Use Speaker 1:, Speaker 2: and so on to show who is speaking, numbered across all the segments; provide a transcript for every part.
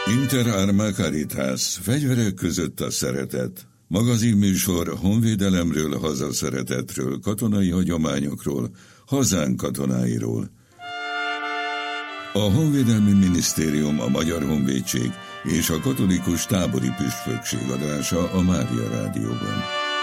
Speaker 1: Inter Arma Caritas, fegyverek között a szeretet. Magazinműsor honvédelemről, hazaszeretetről, katonai hagyományokról, hazánk katonáiról. A Honvédelmi Minisztérium, a Magyar Honvédség és a Katolikus Tábori Püspökség adása a Mária Rádióban.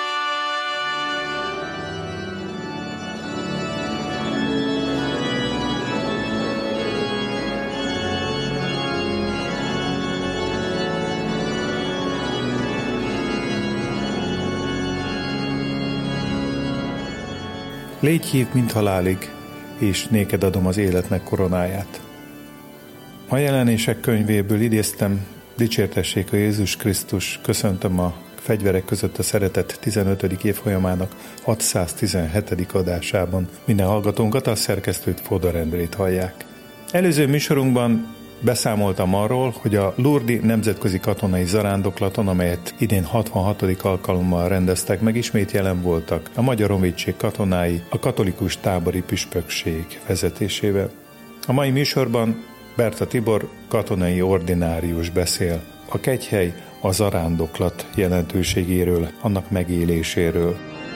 Speaker 2: Légy hív, mint halálig, és néked adom az életnek koronáját. A Jelenések könyvéből idéztem, dicsértessék a Jézus Krisztus, köszöntöm a Fegyverek között a szeretet 15. évfolyamának 617. adásában. Minden hallgatónkat, a szerkesztőt, Fodor Endrét hallják. Előző műsorunkban beszámoltam arról, hogy a Lourdes nemzetközi katonai zarándoklaton, amelyet idén 66. alkalommal rendeztek meg, ismét jelen voltak a Magyar Honvédség katonái a Katolikus Tábori Püspökség vezetésével. A mai műsorban Berta Tibor katonai ordinárius beszél a kegyhely, a zarándoklat jelentőségéről, annak megéléséről.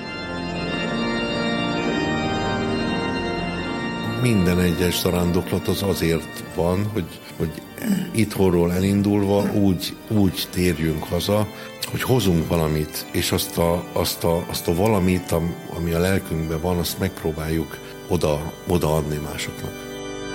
Speaker 3: Minden egyes zarándoklat az azért van, hogy itthonról elindulva úgy térjünk haza, hogy hozunk valamit, és azt a valamit, ami a lelkünkben van, azt megpróbáljuk odaadni másoknak.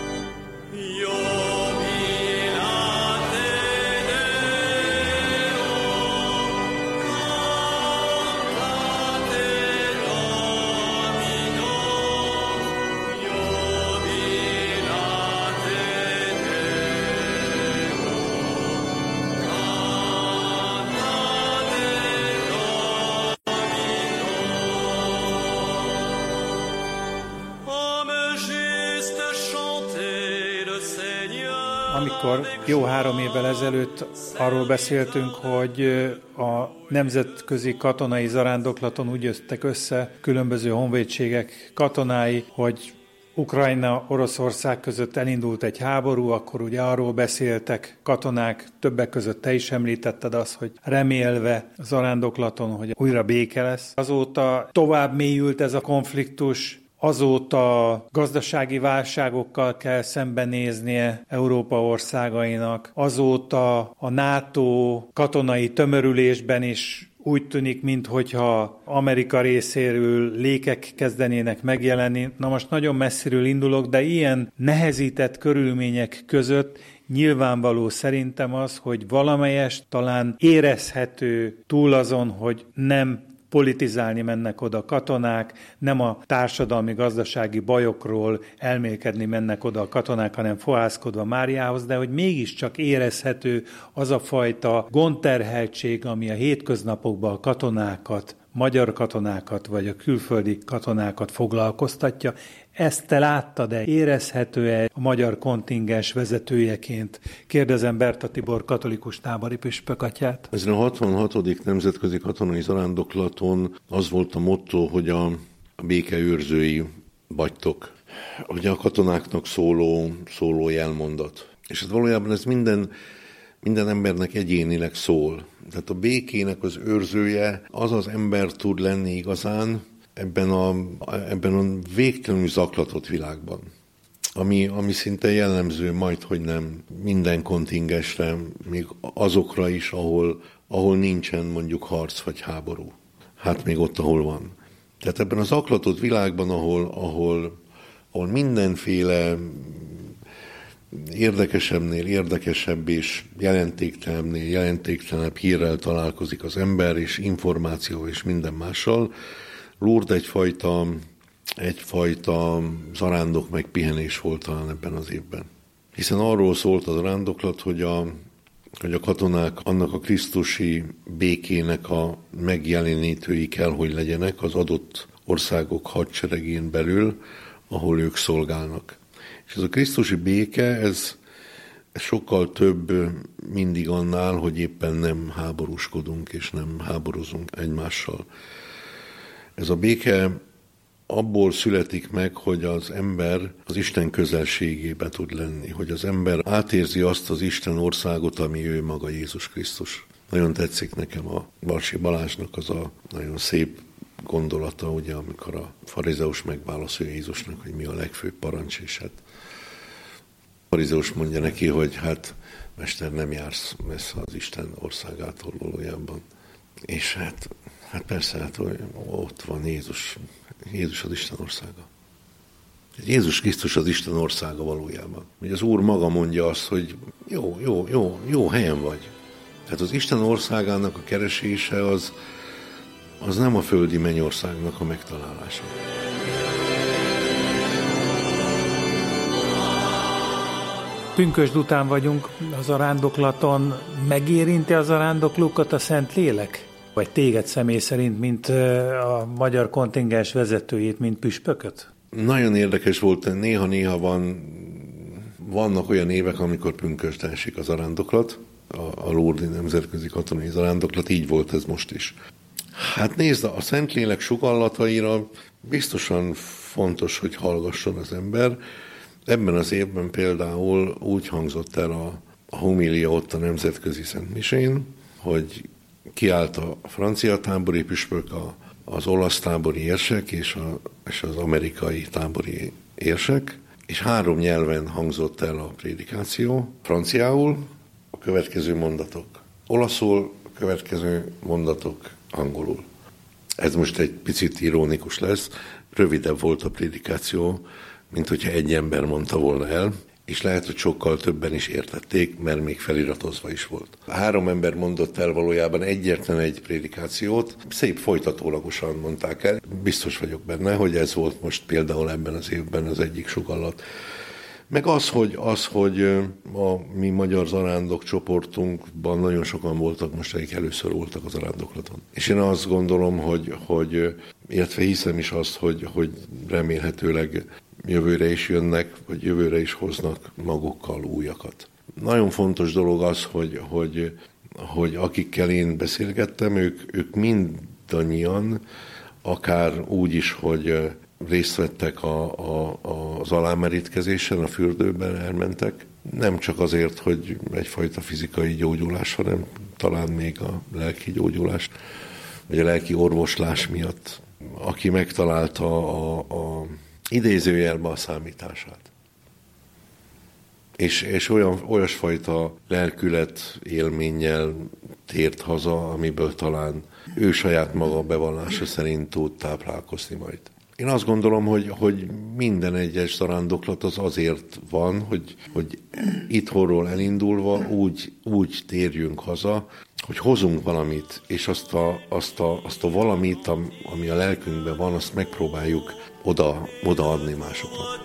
Speaker 2: Amikor jó 3 évvel ezelőtt arról beszéltünk, hogy a nemzetközi katonai zarándoklaton úgy jöttek össze különböző honvédségek katonái, hogy Ukrajna, Oroszország között elindult egy háború, akkor ugye arról beszéltek katonák, többek között te is említetted azt, hogy remélve a zarándoklaton, hogy újra béke lesz. Azóta tovább mélyült ez a konfliktus, azóta gazdasági válságokkal kell szembenéznie Európa országainak, azóta a NATO katonai tömörülésben is úgy tűnik, minthogyha Amerika részéről lékek kezdenének megjelenni. Na most nagyon messziről indulok, de ilyen nehezített körülmények között nyilvánvaló szerintem az, hogy valamelyest talán érezhető túl azon, hogy nem politizálni mennek oda katonák, nem a társadalmi-gazdasági bajokról elmélkedni mennek oda a katonák, hanem fohászkodva Máriához, de hogy mégiscsak érezhető az a fajta gondterheltség, ami a hétköznapokban a katonákat, magyar katonákat vagy a külföldi katonákat foglalkoztatja. Ezt te láttad-e? Érezhető-e a magyar kontingens vezetőjeként? Kérdezem Berta Tibor katolikus tábori püspökatyát.
Speaker 3: Ezen a 66. nemzetközi katonai zarándoklaton az volt a motto, hogy a béke őrzői vagytok. Ugye a katonáknak szóló jelmondat. És hát valójában ez minden embernek egyénileg szól. Tehát a békének az őrzője az az ember tud lenni igazán ebben a végtelenül zaklatott világban, ami szinte jellemző majdhogy nem minden kontingensre, még azokra is, ahol nincsen mondjuk harc vagy háború. Hát még ott, ahol van. Tehát ebben a zaklatott világban, ahol mindenféle érdekesebbnél érdekesebb és jelentéktelennél jelentéktelenebb hírrel találkozik az ember, és információ és minden mással, Lourdes egyfajta zarándok meg pihenés volt talán ebben az évben. Hiszen arról szólt a zarándoklat, hogy a katonák annak a krisztusi békének a megjelenítői kell, hogy legyenek az adott országok hadseregén belül, ahol ők szolgálnak. És ez a krisztusi béke, ez sokkal több mindig annál, hogy éppen nem háborúskodunk és nem háborúzunk egymással. Ez a béke abból születik meg, hogy az ember az Isten közelségébe tud lenni, hogy az ember átérzi azt az Isten országot, ami ő maga Jézus Krisztus. Nagyon tetszik nekem a Barsi Balázsnak az a nagyon szép gondolata, ugye, amikor a farizeus megválaszolja Jézusnak, hogy mi a legfőbb parancs, és hát a farizeus mondja neki, hogy hát mester, nem jársz messze az Isten országától valójában. És hát persze, hát ott van Jézus az Isten országa. Jézus Krisztus az Isten országa valójában. Ugye az Úr maga mondja azt, hogy jó helyen vagy. Tehát az Isten országának a keresése az nem a földi mennyországnak a megtalálása.
Speaker 2: Pünkösd után vagyunk a zarándoklaton. Megérinti a zarándoklókat a Szentlélek? Vagy téged személy szerint, mint a magyar kontingens vezetőjét, mint püspököt?
Speaker 3: Nagyon érdekes volt, néha vannak olyan évek, amikor pünkösdre esik a zarándoklat, a Lourdes nemzetközi katonai zarándoklat, így volt ez most is. Hát nézd, a Szentlélek sugallataira biztosan fontos, hogy hallgasson az ember. Ebben az évben például úgy hangzott el a homília ott a nemzetközi szentmisén, hogy kiállt a francia tábori püspök, az olasz tábori érsek és az amerikai tábori érsek, és 3 nyelven hangzott el a prédikáció. Franciául a következő mondatok, olaszul a következő mondatok angolul. Ez most egy picit ironikus lesz, rövidebb volt a prédikáció, mint hogyha egy ember mondta volna el, és lehet, hogy sokkal többen is értették, mert még feliratozva is volt. 3 ember mondott el valójában egyetlen egy prédikációt, szép folytatólagosan mondták el. Biztos vagyok benne, hogy ez volt most például ebben az évben az egyik sugallat. Meg az, hogy a mi magyar zarándok csoportunkban nagyon sokan voltak most, akik először voltak a zarándoklaton. És én azt gondolom, illetve hiszem is azt, hogy remélhetőleg jövőre is jönnek, vagy jövőre is hoznak magukkal újakat. Nagyon fontos dolog az, hogy akikkel én beszélgettem, ők mindannyian, akár úgy is, hogy részt vettek az alámerítkezésen, a fürdőben elmentek. Nem csak azért, hogy egyfajta fizikai gyógyulás, hanem talán még a lelki gyógyulás, vagy a lelki orvoslás miatt. Aki megtalálta a idézőjelbe a számítását. És olyasfajta lelkület élménnyel tért haza, amiből talán ő saját maga bevallása szerint tud táplálkozni majd. Én azt gondolom, hogy minden egyes zarándoklat az azért van, hogy itthonról elindulva úgy térjünk haza, hogy hozunk valamit, és azt a valamit, ami a lelkünkben van, azt megpróbáljuk odaadni másoknak.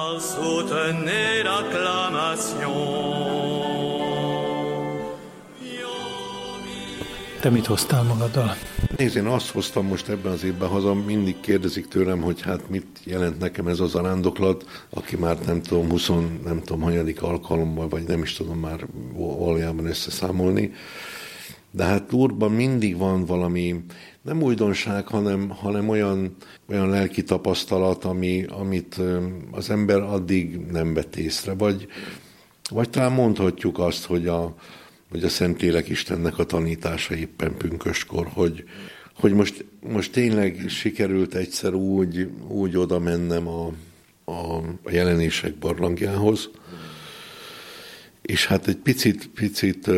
Speaker 2: Te mit hoztál magaddal?
Speaker 3: Nézd, én azt hoztam most ebben az évben haza, mindig kérdezik tőlem, hogy hát mit jelent nekem ez a zarándoklat, aki már nem tudom, hanyadik alkalommal, vagy nem is tudom már valójában összeszámolni. De hát Lourdesban mindig van valami, nem újdonság, hanem olyan lelki tapasztalat, amit az ember addig nem vett észre. Vagy talán mondhatjuk azt, hogy a Szentlélek Istennek a tanítása éppen pünköstkor, hogy most tényleg sikerült egyszer úgy oda mennem a jelenések barlangjához, és hát egy picit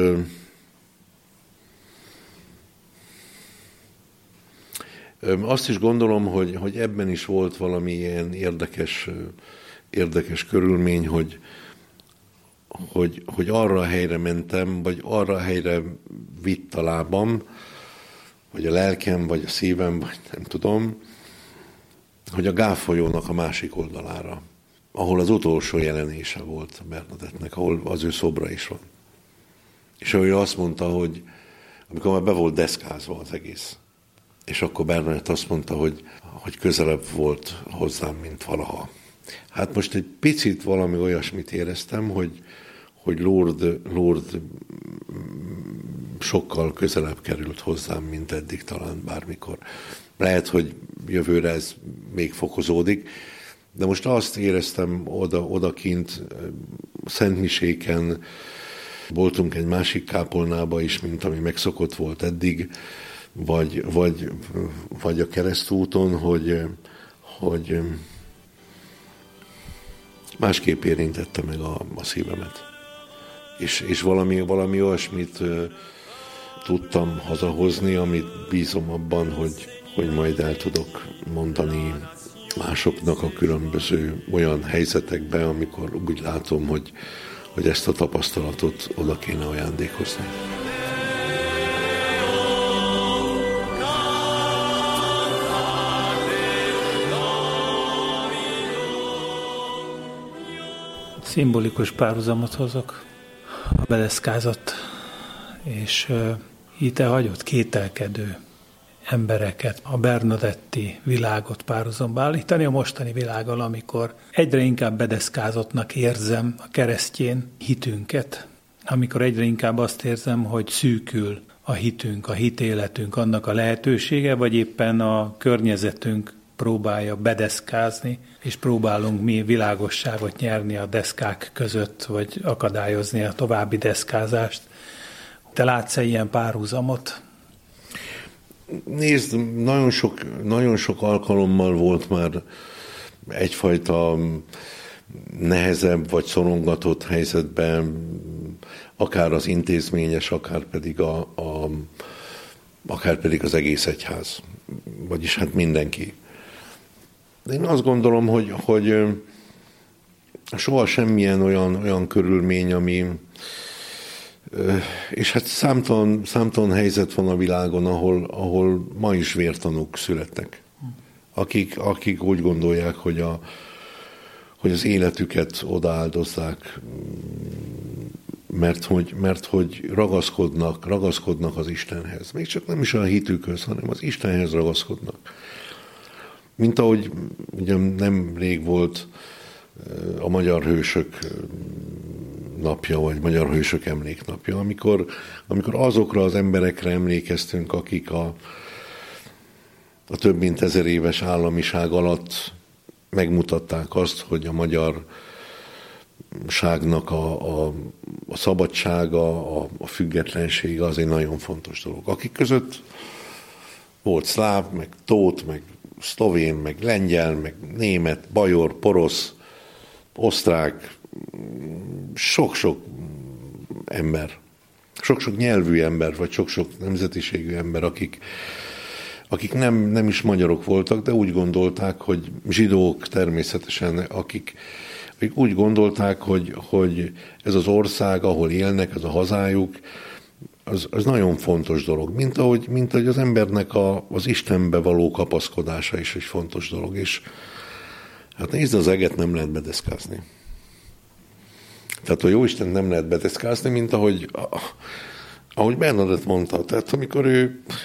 Speaker 3: azt is gondolom, hogy ebben is volt valami ilyen érdekes körülmény, hogy arra a helyre mentem, vagy arra a helyre vitt a lábam, vagy a lelkem, vagy a szívem, vagy nem tudom, hogy a Gáv folyónak a másik oldalára, ahol az utolsó jelenése volt Bernadettnek, ahol az ő szobra is van. És ő azt mondta, hogy amikor már be volt deszkázva az egész, és akkor Bernadett azt mondta, hogy közelebb volt hozzám, mint valaha. Hát most egy picit valami olyasmit éreztem, hogy Lourdes sokkal közelebb került hozzám, mint eddig talán bármikor. Lehet, hogy jövőre ez még fokozódik. De most azt éreztem odakint, Szentmiséken, voltunk egy másik kápolnába is, mint ami megszokott volt eddig, vagy a Keresztúton, hogy másképp érintette meg a szívemet. És valami olyasmit tudtam hazahozni, amit bízom abban, hogy majd el tudok mondani másoknak a különböző olyan helyzetekben, amikor úgy látom, hogy ezt a tapasztalatot oda kéne ajándékozni.
Speaker 2: Szimbolikus párhuzamot hozok. A bedeszkázott és hite hagyott kételkedő embereket, a Bernadetti világot párhuzamba állítani a mostani világgal, amikor egyre inkább bedeszkázottnak érzem a keresztjén hitünket, amikor egyre inkább azt érzem, hogy szűkül a hitünk, a hitéletünk, annak a lehetősége, vagy éppen a környezetünk próbálja bedeszkázni, és próbálunk mi világosságot nyerni a deszkák között, vagy akadályozni a további deszkázást. Te látsz-e ilyen párhuzamot?
Speaker 3: Nézd, nagyon sok alkalommal volt már egyfajta nehezebb vagy szorongatott helyzetben, akár az intézményes, akár pedig az egész egyház. Vagyis hát mindenki. De én azt gondolom, hogy soha semmilyen olyan körülmény, ami... És hát számtalan helyzet van a világon, ahol ma is vértanúk születnek. Akik úgy gondolják, hogy az életüket odaáldozzák, mert hogy ragaszkodnak az Istenhez. Még csak nem is a hitükhöz, hanem az Istenhez ragaszkodnak. Mint ahogy ugye nemrég volt a Magyar Hősök napja, vagy Magyar Hősök emléknapja, amikor azokra az emberekre emlékeztünk, akik a több mint 1000 éves államiság alatt megmutatták azt, hogy a magyarságnak a szabadsága, a függetlensége az egy nagyon fontos dolog. Akik között volt szláv, meg tót, meg szlovén, meg lengyel, meg német, bajor, porosz, osztrák, sok-sok ember, sok-sok nyelvű ember, vagy sok-sok nemzetiségű ember, akik nem is magyarok voltak, de úgy gondolták, hogy zsidók természetesen, akik úgy gondolták, hogy ez az ország, ahol élnek, ez a hazájuk, az nagyon fontos dolog. Mint ahogy az embernek az Istenbe való kapaszkodása is egy fontos dolog. És hát nézd, az eget nem lehet bedeszkázni. Tehát a Jóisten nem lehet bedeszkázni, mint ahogy Bernadett mondta. Tehát amikor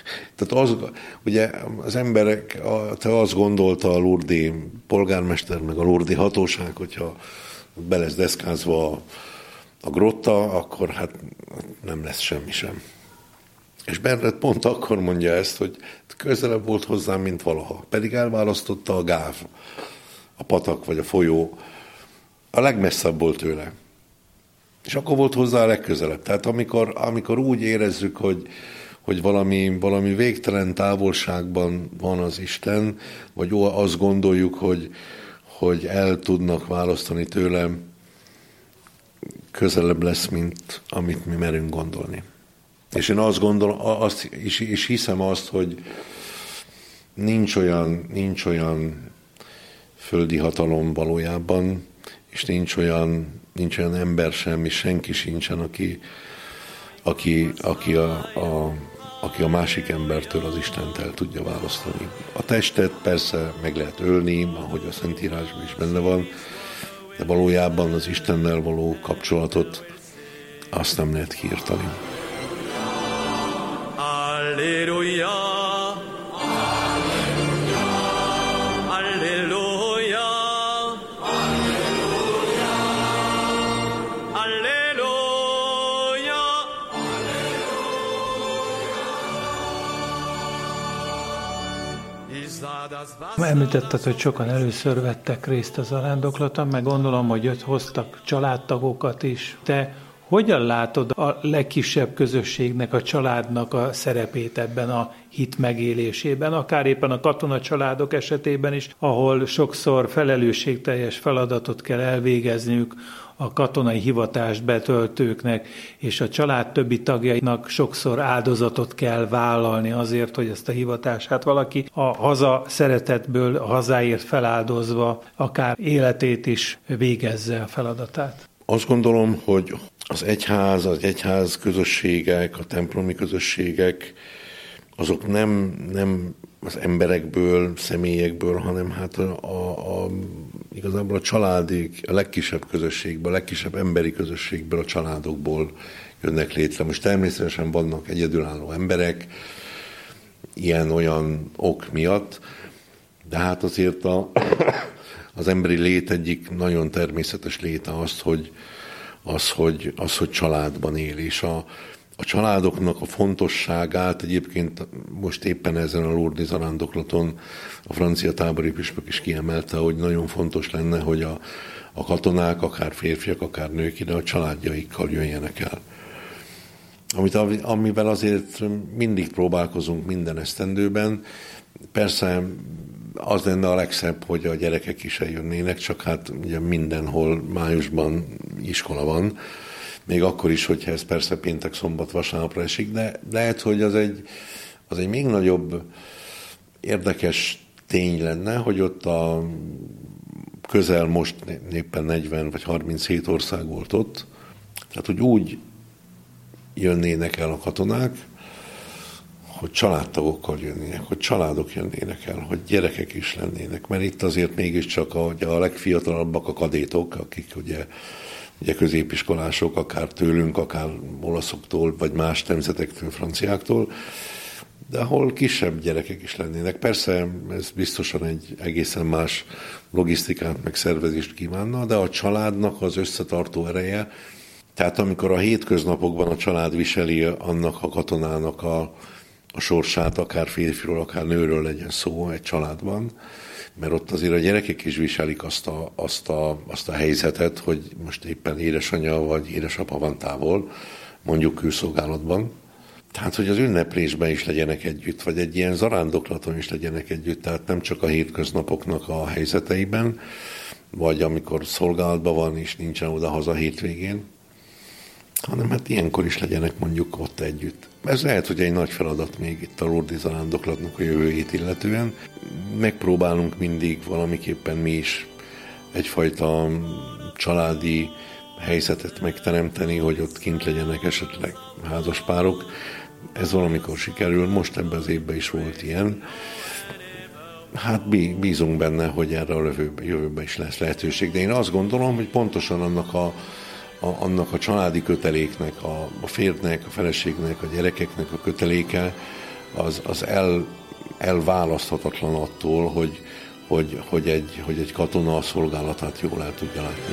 Speaker 3: ugye az emberek, te azt gondolta a lurdi polgármester, meg a lurdi hatóság, hogyha be lesz deszkázva a grotta, akkor hát nem lesz semmi sem. És Bernadett pont akkor mondja ezt, hogy közelebb volt hozzám, mint valaha. Pedig elválasztotta a gáv, a patak vagy a folyó, a legmesszebb volt tőle. És akkor volt hozzá a legközelebb. Tehát amikor úgy érezzük, hogy valami végtelen távolságban van az Isten, vagy azt gondoljuk, hogy el tudnak választani tőlem, közelebb lesz, mint amit mi merünk gondolni. És én azt gondolom, és hiszem azt, hogy nincs olyan földi hatalom valójában, és nincs olyan ember sem, és senki sincsen, aki a másik embertől az Istent el tudja választani. A testet persze meg lehet ölni, ahogy a Szentírásban is benne van, de valójában az Istennel való kapcsolatot azt nem lehet kiirtani.
Speaker 4: Alleluja!
Speaker 2: Említetted, hogy sokan először vettek részt a zarándoklaton, meg gondolom, hogy ott hoztak családtagokat is. Te hogyan látod a legkisebb közösségnek, a családnak a szerepét ebben a hit megélésében, akár éppen a katonacsaládok esetében is, ahol sokszor felelősségteljes feladatot kell elvégezniük a katonai hivatást betöltőknek, és a család többi tagjainak sokszor áldozatot kell vállalni azért, hogy ezt a hivatását valaki a haza szeretetből, a hazáért feláldozva akár életét is végezze a feladatát.
Speaker 3: Azt gondolom, hogy az egyház közösségek, a templomi közösségek, azok nem az emberekből, személyekből, hanem hát igazából a családi, a legkisebb közösségből, a legkisebb emberi közösségből, a családokból jönnek létre. Most természetesen vannak egyedülálló emberek, ilyen-olyan ok miatt, de hát azért az emberi lét egyik nagyon természetes léte az, hogy családban él, és a családoknak a fontosságát egyébként most éppen ezen a Lourdes zarándoklaton a francia tábori püspök is kiemelte, hogy nagyon fontos lenne, hogy a katonák, akár férfiak, akár nők ide a családjaikkal jöjjenek el. Amivel azért mindig próbálkozunk minden esztendőben. Persze az lenne a legszebb, hogy a gyerekek is eljönnének, csak hát ugye mindenhol májusban iskola van, még akkor is, hogyha ez persze péntek, szombat, vasárnapra esik, de lehet, hogy az egy még nagyobb érdekes tény lenne, hogy ott a közel most éppen 40 vagy 37 ország volt ott, tehát hogy úgy jönnének el a katonák, hogy családtagokkal jönnének, hogy családok jönnének el, hogy gyerekek is lennének, mert itt azért mégiscsak a legfiatalabbak a kadétok, akik ugye középiskolások, akár tőlünk, akár olaszoktól, vagy más nemzetektől, franciáktól, de ahol kisebb gyerekek is lennének. Persze ez biztosan egy egészen más logisztikát, meg szervezést kívánna, de a családnak az összetartó ereje, tehát amikor a hétköznapokban a család viseli annak a katonának a sorsát, akár férfiról, akár nőről legyen szó egy családban, mert ott azért a gyerekek is viselik azt a helyzetet, hogy most éppen édesanyja vagy édesapa van távol, mondjuk külszolgálatban. Tehát, hogy az ünneplésben is legyenek együtt, vagy egy ilyen zarándoklaton is legyenek együtt, tehát nem csak a hétköznapoknak a helyzeteiben, vagy amikor szolgálatban van és nincsen oda-haza hétvégén, hanem hát ilyenkor is legyenek mondjuk ott együtt. Ez lehet, hogy egy nagy feladat még itt a Lourdes zarándoklatnak a jövőjét illetően. Megpróbálunk mindig valamiképpen mi is egyfajta családi helyzetet megteremteni, hogy ott kint legyenek esetleg házaspárok. Ez valamikor sikerül, most ebben az évben is volt ilyen. Hát bízunk benne, hogy erre a jövőben is lesz lehetőség, de én azt gondolom, hogy pontosan annak a családi köteléknek, a férjnek, a feleségnek, a gyerekeknek a köteléke, az elválaszthatatlan attól, hogy egy katona a szolgálatát jól el tudja látni.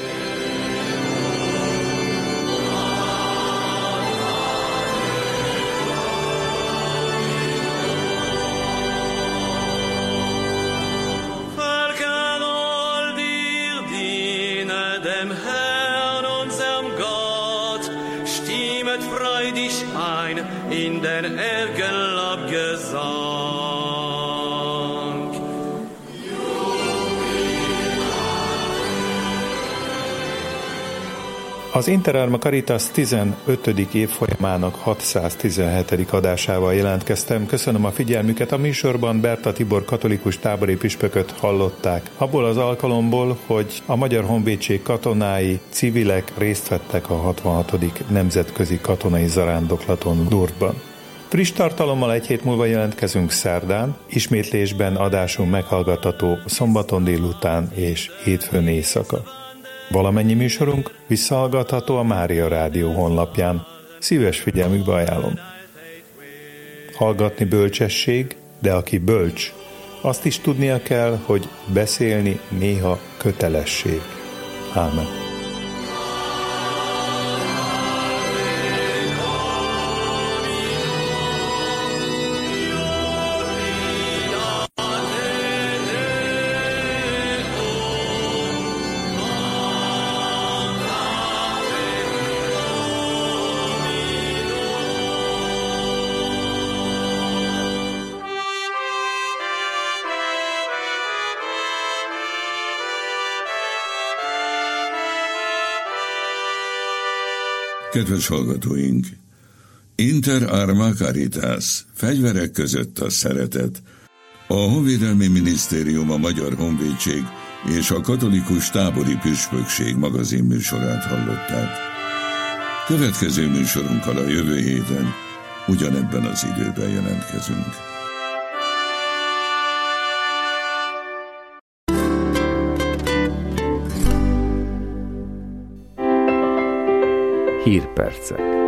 Speaker 4: In den Ergelabgesang.
Speaker 2: Az Interarma Caritas 15. évfolyamának 617. adásával jelentkeztem. Köszönöm a figyelmüket. A műsorban Berta Tibor katolikus tábori püspököt hallották. Abból az alkalomból, hogy a Magyar Honvédség katonái, civilek részt vettek a 66. nemzetközi katonai zarándoklaton Lourdesban. Friss tartalommal egy hét múlva jelentkezünk szerdán, ismétlésben adásunk meghallgatható szombaton délután és hétfőn éjszaka. Valamennyi műsorunk visszahallgatható a Mária Rádió honlapján. Szíves figyelmükbe ajánlom. Hallgatni bölcsesség, de aki bölcs, azt is tudnia kell, hogy beszélni néha kötelesség. Ámen.
Speaker 1: Kedves hallgatóink! Inter arma caritas, fegyverek között a szeretet. A Honvédelmi Minisztérium, a Magyar Honvédség és a Katolikus Tábori Püspökség magazinműsorát hallották. Következő műsorunkkal a jövő héten ugyanebben az időben jelentkezünk.
Speaker 5: Hírpercek.